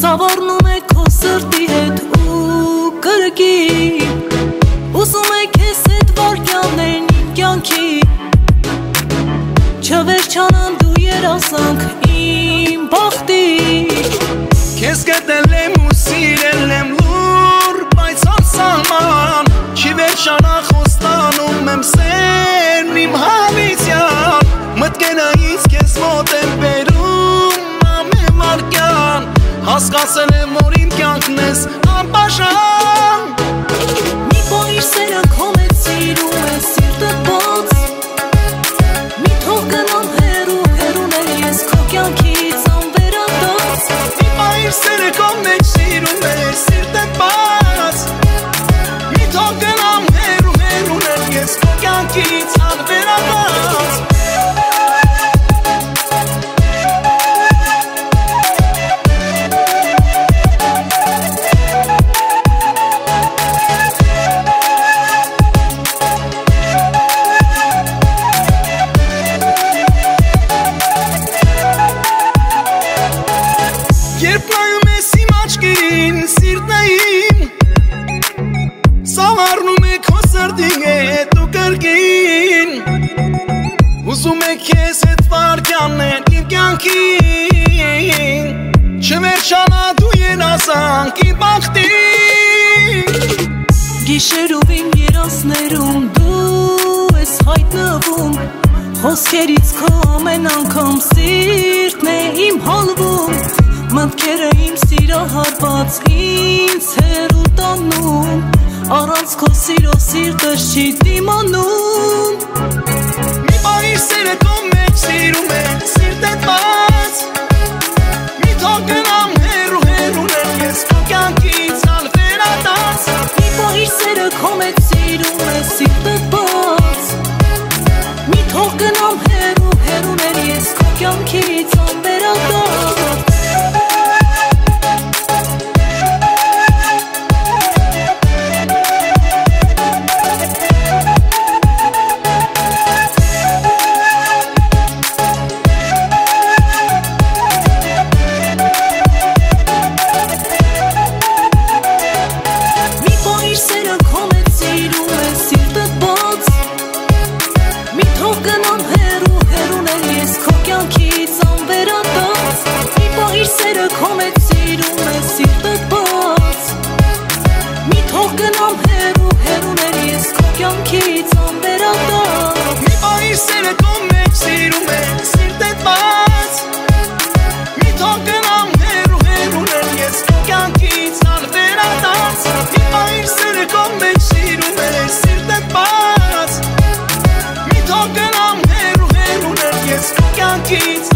Սավառնում է քո սրտի հետ ու կրկին Ուզում է քեզ հետ վարքյաններն իմ կյանքի Չվերջանան դու երազանք իմ բախտի Քեզ գտել եմ ու սիրել եմ լուր բայց անսահման Չի վերջանա խոստանում եմ սերն իմ հավիտյան Մտքերից քեզ մոտ եմ բերում ամեն վարքյան Հասկացել եմ որ իմ կյանքն ես անբաժան Մի պահիր սերը քո մեծ սիրում է սիրտդ բաց Մի թող գնամ հեռու հեռուներ ես քո կյանքից անվերադարձ Մի պահիր սերը քո մեջ սիրում է սիրտդ բաց Մի թող գնամ հեռու հեռուներ ես քո կյանքից անվերադարձ Երբ նայում ես իմ աչքերին, սիրտն է իմ Սավառնում է քո սրտի հետ ու կրկին Ուզում է քեզ հետ վարքյաններ իմ կյանքին Չվերջանա դու երազանք իմ բախտին Գիշերով իմ երազներում դու ես հայտնվում Խոսքերից քո ամեն անգամ սիրտն է իմ հալվում Մտքերը իմ սիրահարված ինձ հեռու տանում Առանց քո սիրո սիրտս չի դիմանում Մի պահիր սերը քո մեջ սիրում է սիրտդ բաց Մի թող գնամ հեռու հեռուներ ես քո կյանքից անվերադարձ Մի պահիր սերը քո մեջ սիրում է սիրտդ բաց Մի թող գնամ հեռու հեռուներ ես քո կյանքից անվերադարձ Գնամ հեռու հեռուներ ես քո կյանքից անվերադարձ Մի պահիր սերը քո մեջ սիրում է սիրտդ բաց Մի թող գնամ հեռու հեռուներ ես քո կյանքից անվերադարձ Մի պահիր սերը քո մեջ սիրում է սիրտդ բաց Մի թող գնամ հեռու հեռուներ ես քո կյանքից անվերադարձ Մի պահիր սերը քո մեջ սիրում է սիրտդ բաց Մի թող գնամ հեռու հեռուներ ես քո կյանքից